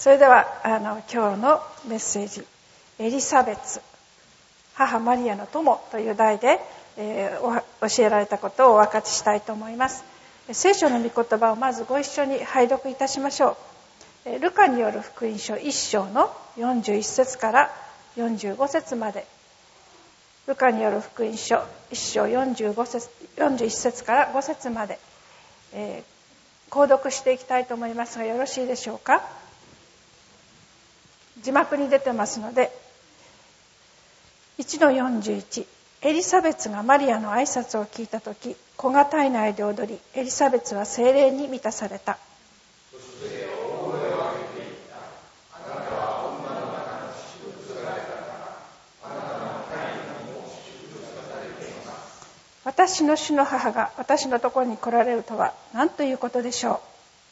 それでは今日のメッセージ、エリサベツ母マリアの友という題で、教えられたことをお分かちしたいと思います。聖書の御言葉をまずご一緒に拝読いたしましょう。ルカによる福音書1章の41節から45節まで。ルカによる福音書1章41節から5節まで、購読していきたいと思いますがよろしいでしょうか。字幕に出てますので。1-41、エリザベツがマリアの挨拶を聞いたとき、子が体内で踊り、エリザベツは聖霊に満たされた。 そして大声を上げていった。あなたは女の中の祝福されたから、あなたの胎にも祝福されています。 私の主の母が私のところに来られるとは何ということでしょう。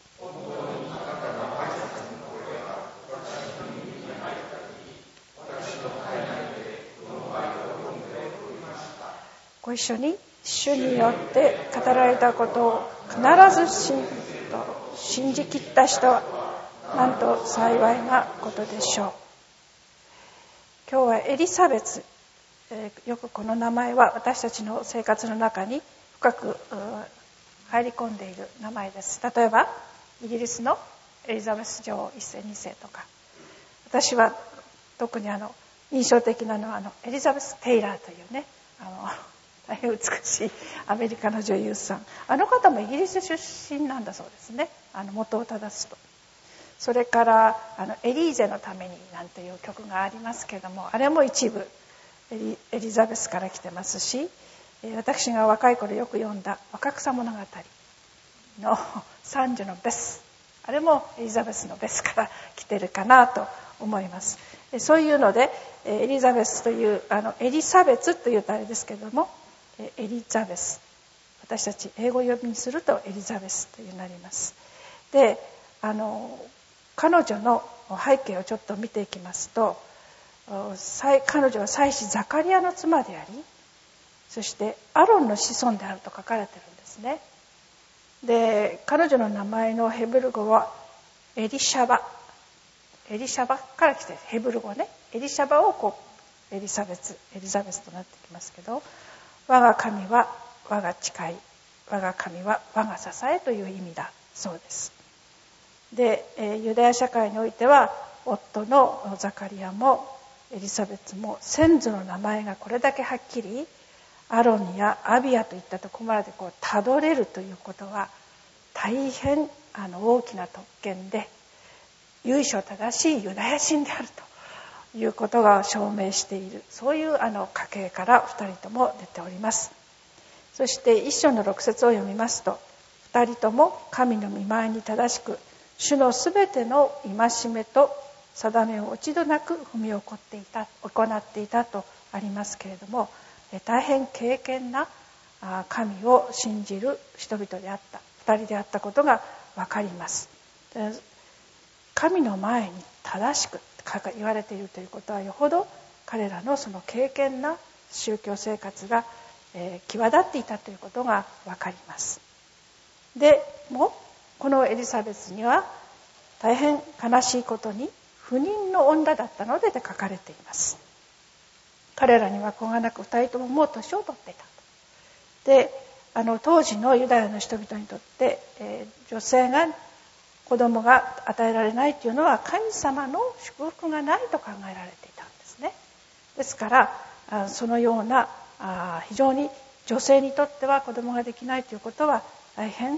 ご一緒に、主によって語られたことを必ず信じきった人はなんと幸いなことでしょう。今日はエリザベツ、よくこの名前は私たちの生活の中に深く入り込んでいる名前です。例えばイギリスのエリザベス女王1世2世とか、私は特に印象的なのはエリザベス・テイラーというね、大変美しいアメリカの女優さん、あの方もイギリス出身なんだそうですね、元を正すと。それからエリーゼのためになんていう曲がありますけれども、あれも一部エリザベスから来てますし、私が若い頃よく読んだ若草物語の三女のベス、あれもエリザベスのベスから来てるかなと思います。そういうのでエリザベスというエリサベツというとあれですけれども、エリザベス、私たち英語読みにするとエリザベスというなります。で、彼女の背景をちょっと見ていきますと、彼女は祭司ザカリアの妻であり、そしてアロンの子孫であると書かれているんですね。で、彼女の名前のヘブル語はエリシャバから来ている。ヘブル語ね、エリシャバをエリザベスとなってきますけど、我が神は我が誓い、我が神は我が支えという意味だそうです。で、ユダヤ社会においては夫のザカリアもエリザベスも先祖の名前がこれだけはっきりアロンやアビアといったところまでたどれるということは大変大きな特権で、由緒正しいユダヤ人であるということが証明している、そういう家系から2人とも出ております。そして1章の6節を読みますと、2人とも神の御前に正しく主のすべての戒めと定めを一度なく踏み行っていたとありますけれども、大変敬虔な神を信じる人々であった、2人であったことが分かります。神の前に正しく言われているということは、よほど彼らのその敬虔な宗教生活が際立っていたということが分かります。でもこのエリザベスには大変悲しいことに不妊の女だったので書かれています。彼らには子がなく2人とももう年を取っていた。で、当時のユダヤの人々にとって、女性が子供が与えられないというのは神様の祝福がないと考えられていたんですね。ですからそのような非常に女性にとっては子供ができないということは大変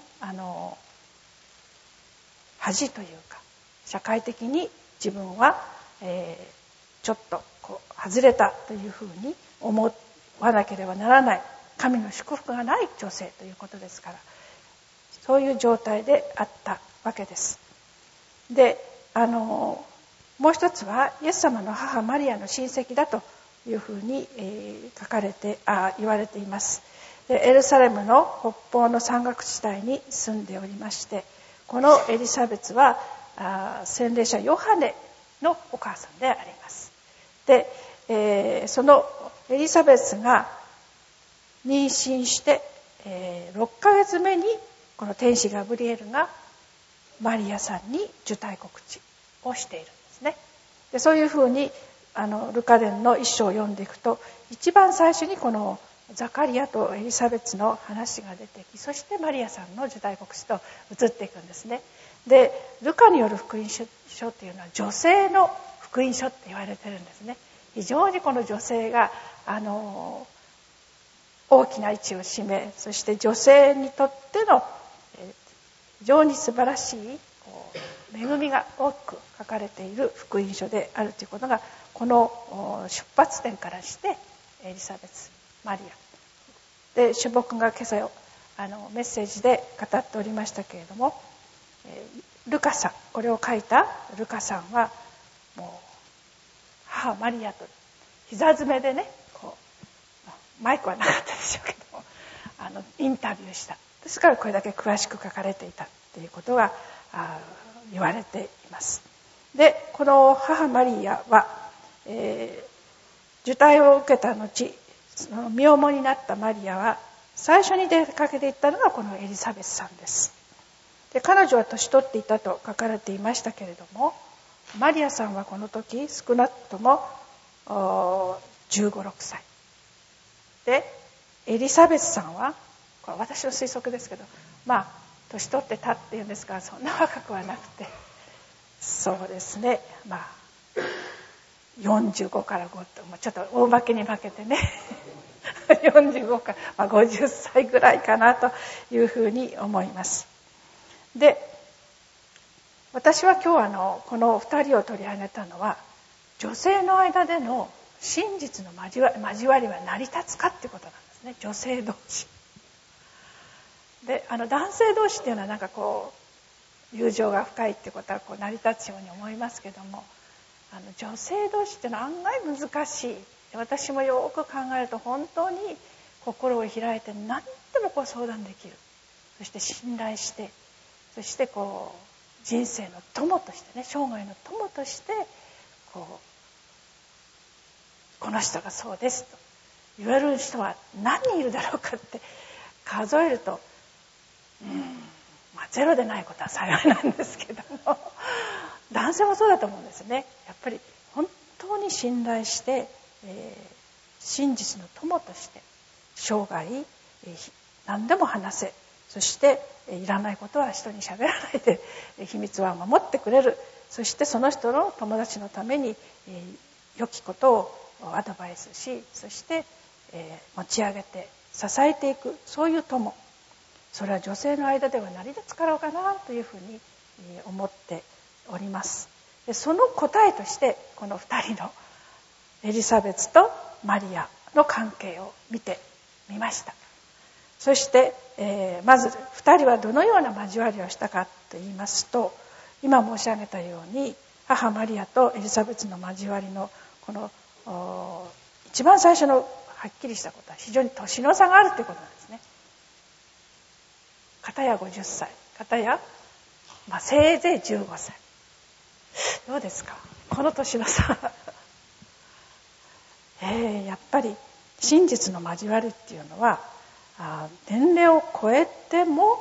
恥というか、社会的に自分は、ちょっと外れたというふうに思わなければならない、神の祝福がない女性ということですから、そういう状態であったわけです。で、もう一つはイエス様の母マリアの親戚だというふうに、言われています。で、エルサレムの北方の山岳地帯に住んでおりまして、このエリザベツは洗礼者ヨハネのお母さんであります。で、そのエリザベスが妊娠して、6ヶ月目にこの天使ガブリエルがマリアさんに受胎告知をしているんですね。でそういうふうにルカ伝の一章を読んでいくと、一番最初にこのザカリアとエリザベツの話が出てき、そしてマリアさんの受胎告知と移っていくんですね。でルカによる福音書っていうのは女性の福音書って言われてるんですね。非常にこの女性が大きな位置を占め、そして女性にとっての非常に素晴らしい恵みが多く書かれている福音書であるということが、この出発点からしてエリザベス、マリアで、主牧が今朝メッセージで語っておりましたけれども、ルカさん、これを書いたルカさんはもう母マリアと膝詰めでね、マイクはなかったでしょうけどもインタビューした。ですからこれだけ詳しく書かれていたということが言われています。でこの母マリアは、受胎を受けた後、身重になったマリアは最初に出かけていったのがこのエリザベスさんです。で彼女は年取っていたと書かれていましたけれども、マリアさんはこの時少なくとも15、16歳で、エリザベスさんはこれ私の推測ですけど、年取ってたっていうんですから、そんな若くはなくて、そうですね、45から5と、ちょっと大負けに負けてね45から、50歳ぐらいかなというふうに思います。で私は今日この2人を取り上げたのは、女性の間での真実の交わりは成り立つかっていうことなんですね。女性同士で、男性同士っていうのはなんか友情が深いっていうことは成り立つように思いますけども、女性同士っていうのは案外難しい。私もよく考えると本当に心を開いて何でも相談できる。そして信頼して、そして人生の友としてね、生涯の友としてこの人がそうですと言われる人は何人いるだろうかって数えると、ゼロでないことは幸いなんですけども、男性もそうだと思うんですね。やっぱり本当に信頼して、真実の友として生涯、何でも話せ、そしていらないことは人に喋らないで秘密は守ってくれる。そしてその人の友達のために良きことをアドバイスし、そして持ち上げて支えていく、そういう友、それは女性の間では成り立つからかなというふうに思っております。でその答えとしてこの2人のエリザベスとマリアの関係を見てみました。そして、まず2人はどのような交わりをしたかといいますと、今申し上げたように母マリアとエリザベスの交わりのこの一番最初のはっきりしたことは非常に年の差があるということなんですね。片や50歳、片や、せいぜい15歳。どうですかこの年の差やっぱり真実の交わりっていうのは年齢を超えても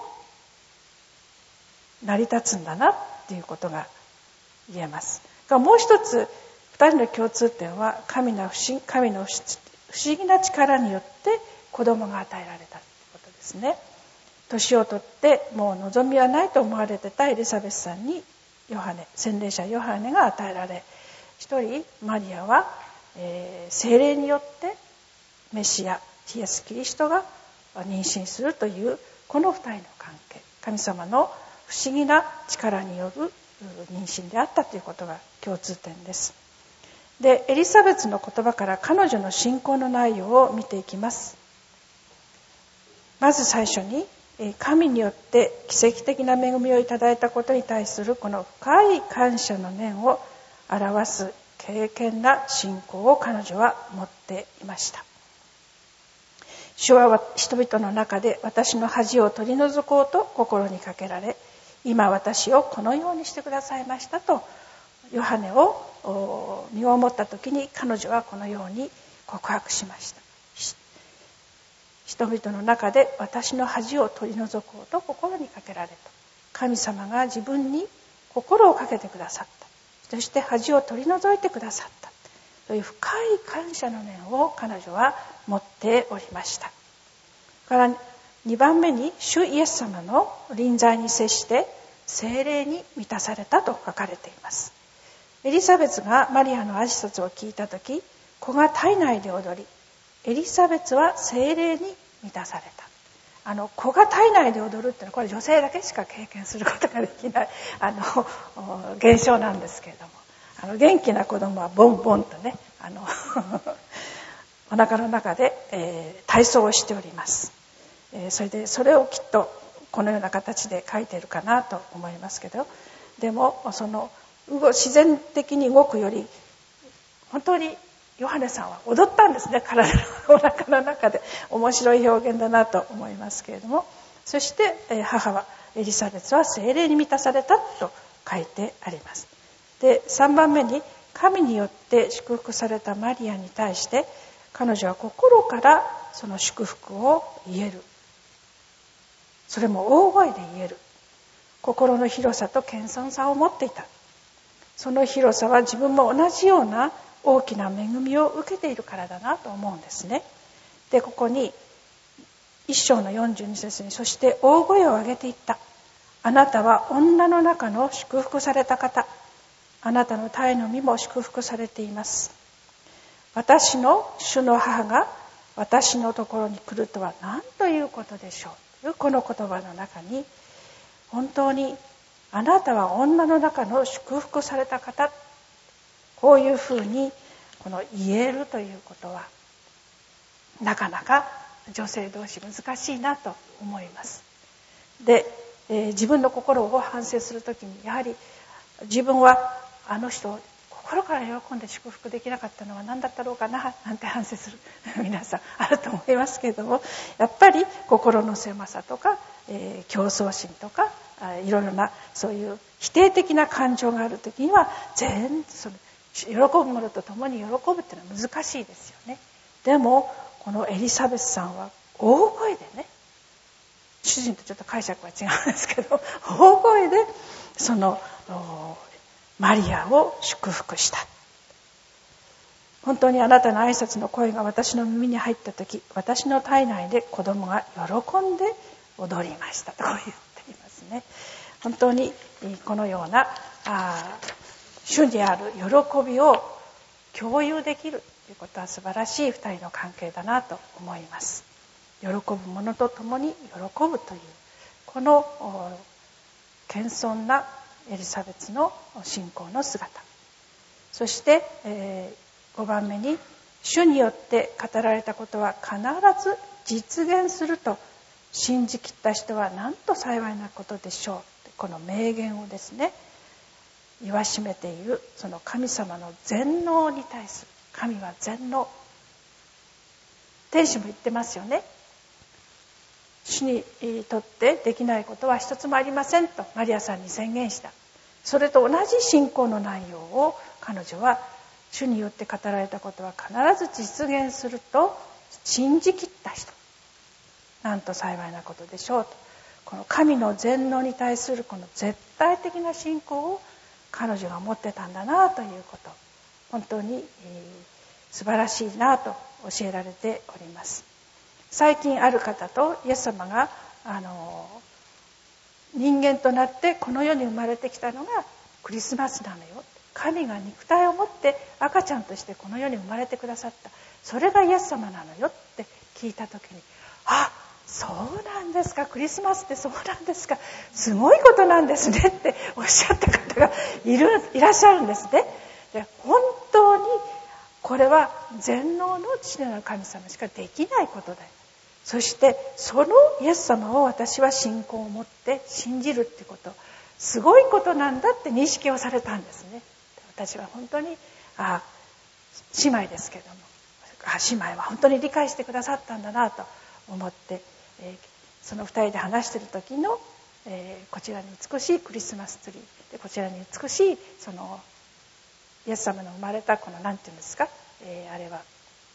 成り立つんだなっていうことが言えます。もう一つ2人の共通点は神の不思議な力によって子供が与えられたということですね。年を取ってもう望みはないと思われてたエリザベスさんに洗礼者ヨハネが与えられ、一人マリアは、聖霊によってメシアイエス・キリストが妊娠するというこの2人の関係、神様の不思議な力による妊娠であったということが共通点です。でエリザベスの言葉から彼女の信仰の内容を見ていきます。まず最初に神によって奇跡的な恵みをいただいたことに対するこの深い感謝の念を表す敬虔な信仰を彼女は持っていました。主は人々の中で私の恥を取り除こうと心にかけられ、今私をこのようにしてくださいましたとヨハネを身をもった時に彼女はこのように告白しました。人々の中で私の恥を取り除こうと心にかけられた。神様が自分に心をかけてくださった。 そして恥を取り除いてくださったという深い感謝の念を彼女は持っておりました。から2番目に、主イエス様の臨在に接して聖霊に満たされたと書かれています。エリザベスがマリアの挨拶を聞いたとき、子が体内で踊り、エリザベスは聖霊に満たされた。子が体内で踊るっていうのは、これ女性だけしか経験することができない現象なんですけれども、元気な子供はボンボンとねお腹の中で、体操をしております。それをきっとこのような形で書いているかなと思いますけど、でもその自然的に動くより本当にヨハネさんは踊ったんですね。体のお腹の中で。面白い表現だなと思いますけれども、そして母はエリザベスは聖霊に満たされたと書いてあります。で、3番目に、神によって祝福されたマリアに対して彼女は心からその祝福を言える。それも大声で言える。心の広さと謙遜さを持っていた。その広さは自分も同じような大きな恵みを受けているからだなと思うんですね。で、ここに1章の42節に、そして大声を上げていった。あなたは女の中の祝福された方。あなたの胎の実も祝福されています。私の主の母が私のところに来るとは何ということでしょうというこの言葉の中に、本当にあなたは女の中の祝福された方、こういうふうに言えるということはなかなか女性同士難しいなと思います。で、自分の心を反省するときに、やはり自分はあの人を心から喜んで祝福できなかったのは何だったろうかななんて反省する皆さんあると思いますけれども、やっぱり心の狭さとか、競争心とか、いろいろなそういう否定的な感情があるときには喜ぶものとともに喜ぶっていうのは難しいですよね。でもこのエリザベスさんは大声でね、主人とちょっと解釈は違うんですけど、大声でそのマリアを祝福した。本当にあなたの挨拶の声が私の耳に入ったとき、私の体内で子供が喜んで踊りましたとこう言っていますね。本当にこのような主にある喜びを共有できるということは素晴らしい二人の関係だなと思います。喜ぶ者と共に喜ぶというこの謙遜なエリザベスの信仰の姿。そして、5番目に、主によって語られたことは必ず実現すると信じきった人はなんと幸いなことでしょう。この名言をですね、言わしめているその神様の全能に対する、神は全能。天使も言ってますよね。主にとってできないことは一つもありませんとマリアさんに宣言した。それと同じ信仰の内容を彼女は、主によって語られたことは必ず実現すると信じきった人、なんと幸いなことでしょうと、この神の全能に対するこの絶対的な信仰を彼女が持ってたんだなということ、本当に素晴らしいなと教えられております。最近ある方とイエス様が人間となってこの世に生まれてきたのがクリスマスなのよ。神が肉体を持って赤ちゃんとしてこの世に生まれてくださった。それがイエス様なのよって聞いたときに、あ、そうなんですか、クリスマスってそうなんですか、すごいことなんですねっておっしゃった方がいらっしゃるんですね。で、本当にこれは全能の父なる神様しかできないことだよ。そしてそのイエス様を私は信仰を持って信じるってこと、すごいことなんだって認識をされたんですね。私は本当に姉妹ですけども、姉妹は本当に理解してくださったんだなと思って、その二人で話している時の、こちらに美しいクリスマスツリーで、こちらに美しいそのイエス様の生まれたこのなんていうんですか、あれは、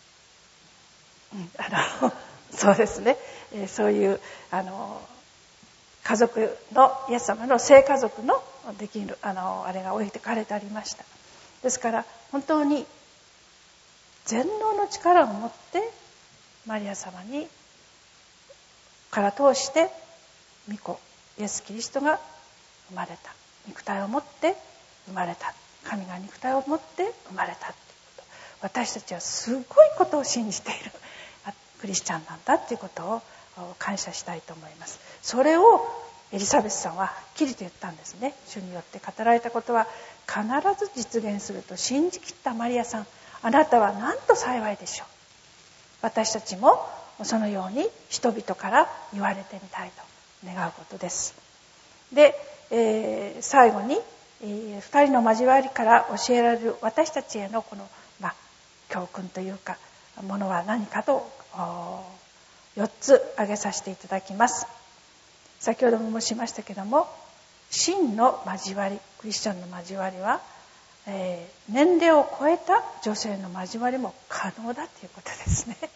そうですね、そういう家族のイエス様の聖家族のできるあれが置いてかれてありました。ですから本当に全能の力を持ってマリア様にから通して御子イエス・キリストが生まれた、肉体を持って生まれた、神が肉体を持って生まれたということ、私たちはすごいことを信じているクリスチャンなんだということを感謝したいと思います。それをエリザベスさんははっきりと言ったんですね。主によって語られたことは必ず実現すると信じきったマリアさん、あなたはなんと幸いでしょう。私たちもそのように人々から言われてみたいと願うことです。で、最後に、二人の交わりから教えられる私たちへのこの、教訓というかものは何かと4つ挙げさせていただきます。先ほども申しましたけども、真の交わり、クリスチャンの交わりは、年齢を超えた女性の交わりも可能だということですね。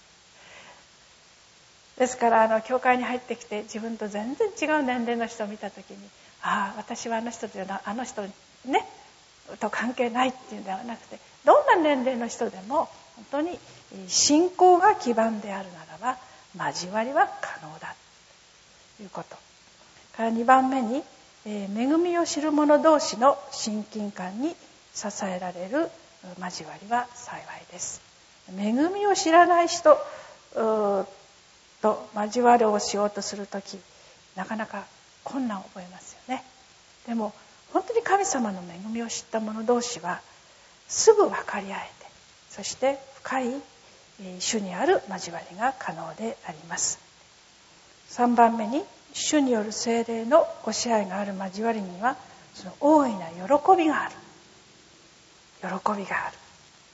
ですから教会に入ってきて自分と全然違う年齢の人を見たときに、私はあの人ねと関係ないっていうんではなくて、どんな年齢の人でも本当に信仰が基盤であるならば交わりは可能だということ。から2番目に、恵みを知る者同士の親近感に支えられる交わりは幸いです。恵みを知らない人と交わりをしようとするとき、なかなか困難を覚えますよね。でも本当に神様の恵みを知った者同士はすぐ分かり合えて、そして深い主にある交わりが可能であります。3番目に、主による聖霊のご支配がある交わりにはその大いな喜びがある。喜びがある。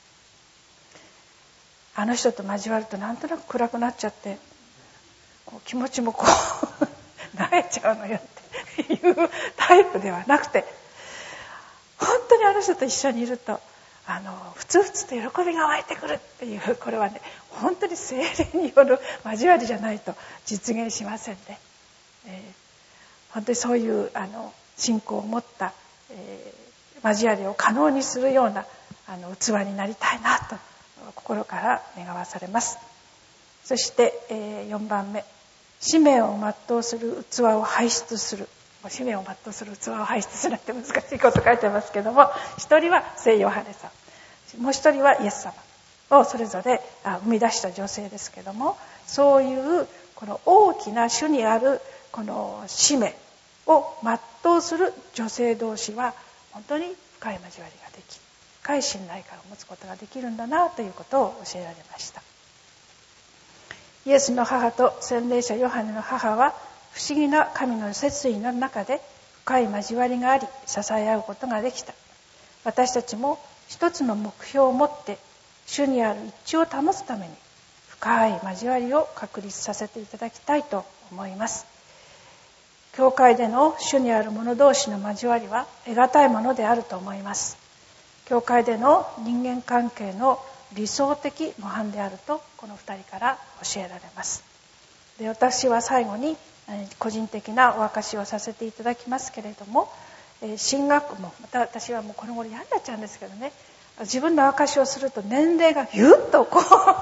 あの人と交わるとなんとなく暗くなっちゃって気持ちも萎えちゃうのよっていうタイプではなくて、本当にあの人と一緒にいるとふつふつと喜びが湧いてくるっていう、これはね本当に聖霊による交わりじゃないと実現しませんね。本当にそういう信仰を持った、交わりを可能にするような器になりたいなと心から願わされます。そして、4番目、使命を全うする器を輩出する。使命を全うする器を輩出するって難しいこと書いてますけども、一人は聖ヨハネさん、もう一人はイエス様をそれぞれ生み出した女性ですけども、そういうこの大きな主にあるこの使命を全うする女性同士は本当に深い交わりができ、深い信頼感を持つことができるんだなということを教えられました。イエスの母と洗礼者ヨハネの母は不思議な神の摂理の中で深い交わりがあり、支え合うことができた。私たちも一つの目標を持って主にある一致を保つために深い交わりを確立させていただきたいと思います。教会での主にある者同士の交わりは得難いものであると思います。教会での人間関係の理想的模範であるとこの2人から教えられます。で、私は最後に個人的なお証しをさせていただきますけれども、神学もまた私はもうこの頃嫌になっちゃうんですけどね、自分の証しをすると年齢がギュッと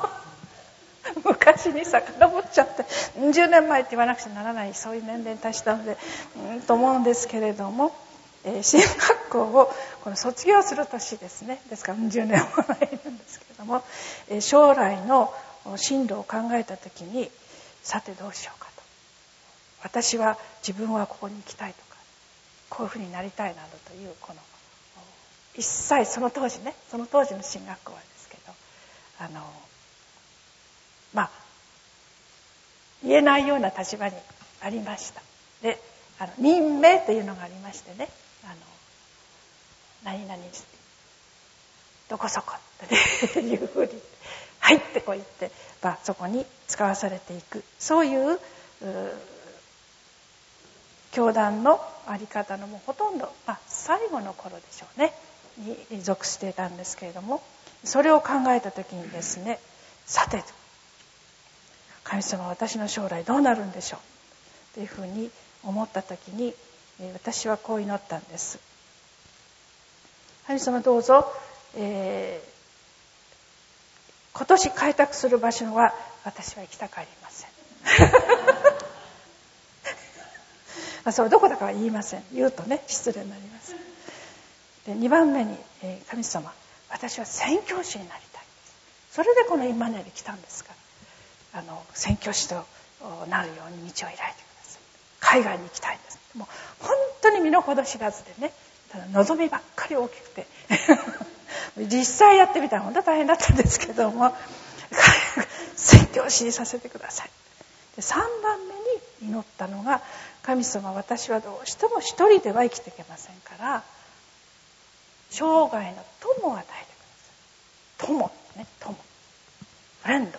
昔に遡っちゃって、10年前って言わなくちゃならない、そういう年齢に達したのでと思うんですけれども、神学校をこの卒業する年ですね。ですから10年も前なんですけれども、将来の進路を考えた時に、さてどうしようかと、私は自分はここに行きたいとか、こういうふうになりたいなどというこの一切その当時の進学校はですけど、言えないような立場にありました。で、任命というのがありましてね、何々どこそこっていうふうにはいってこう言って、そこに使わされていく、そういう教団のあり方のもうほとんど、最後の頃でしょうねに属していたんですけれども、それを考えた時にですね、さて神様は私の将来どうなるんでしょうというふうに思った時に、 私はこう祈ったんです。神様どうぞ、今年開拓する場所は私は行きたくありません。それどこだかは言いません。言うとね失礼になります。で2番目に、神様私は宣教師になりたいです。それでこのインマヌエルに来たんですから、宣教師となるように道を開いてください。海外に行きたいんです。もう本当に身の程知らずでね、ただ望みばっかり大きくて実際やってみたら本当大変だったんですけども、宣教師にさせてください。で3番目に祈ったのが、神様私はどうしても一人では生きていけませんから、生涯の友を与えてください。友ね、友フレンド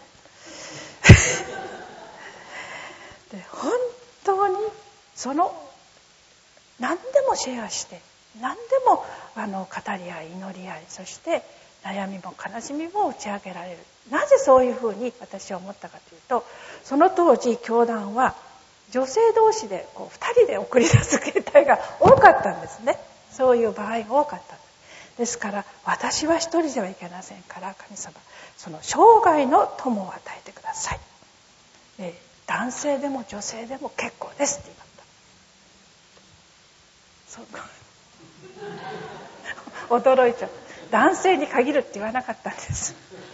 で本当にその何でもシェアして、何でも語り合い祈り合い、そして悩みも悲しみも打ち明けられる。なぜそういうふうに私は思ったかというと、その当時教団は女性同士で2人で送り出す形態が多かったんですね。そういう場合が多かったんです。ですから私は一人ではいけませんから、神様その生涯の友を与えてください。男性でも女性でも結構ですって言った。そう驚いちゃう。男性に限るって言わなかったんです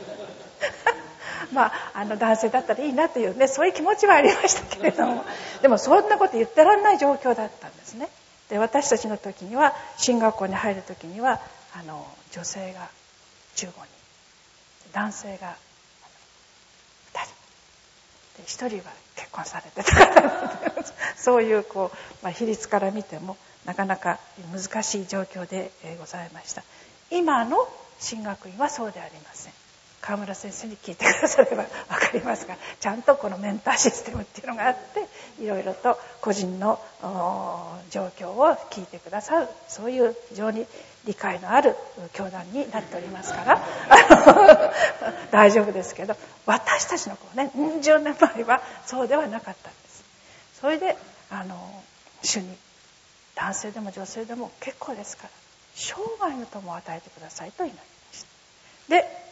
男性だったらいいなというね、そういう気持ちはありましたけれども、でもそんなこと言ってらんない状況だったんですね。で私たちの時には、進学校に入る時には女性が15人、男性が2人で、1人は結婚されてたからそういう比率から見てもなかなか難しい状況でございました。今の神学院はそうではありません。川村先生に聞いてくだされば分かりますが、ちゃんとこのメンターシステムっていうのがあって、いろいろと個人の状況を聞いてくださる、そういう非常に理解のある教団になっておりますから大丈夫ですけど、私たちの10年前はそうではなかったんです。それで主に男性でも女性でも結構ですから、生涯の友を与えてくださいと祈りました。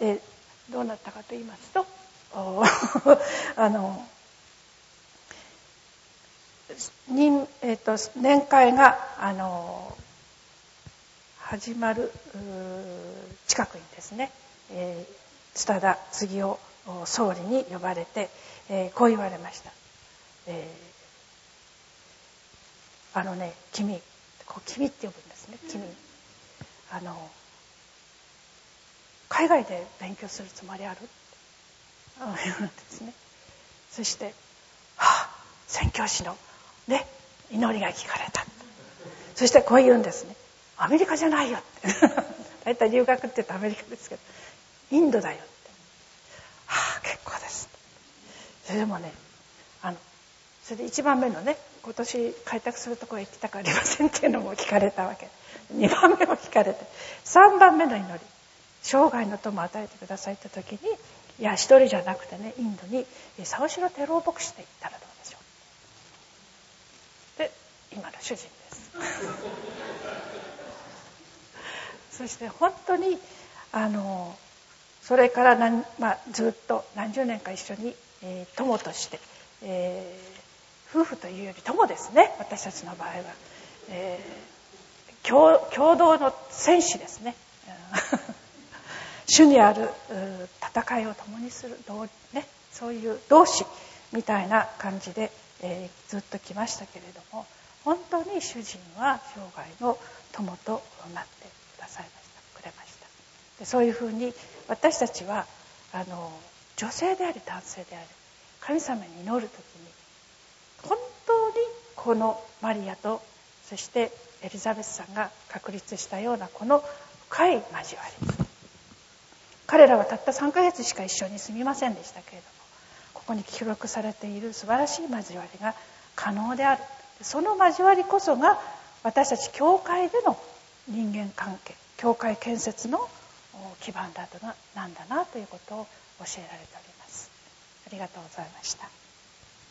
でどうなったかと言いますと、年会が始まる近くにですね、津田次男総理に呼ばれて、こう言われました。君って呼ぶんですね。君海外で勉強するつもりある？言うんですね。そして、宣教師のね、祈りが聞かれた。そしてこう言うんですね。アメリカじゃないよって大体留学って言うとアメリカですけど、インドだよって。結構です。それでもね、それで1番目のね、今年開拓するところへ行きたくありませんっていうのも聞かれたわけ。2番目も聞かれて、3番目の祈り、生涯の友を与えてくださいって時に、いや一人じゃなくてね、インドに沢城照夫牧師で行ったらどうでしょう。で今の主人ですそして本当にそれからずっと何十年か一緒に、友として、夫婦というより友ですね、私たちの場合は、共同の戦士ですね主にある戦いを共にする、そういう同志みたいな感じで、ずっと来ましたけれども、本当に主人は生涯の友となってくれました。でそういうふうに私たちは女性であり男性である神様に祈るときに、本当にこのマリアとそしてエリザベスさんが確立したようなこの深い交わり、彼らはたった3ヶ月しか一緒に住みませんでしたけれども、ここに記録されている素晴らしい交わりが可能である。その交わりこそが私たち教会での人間関係、教会建設の基盤なんだなということを教えられております。ありがとうございました。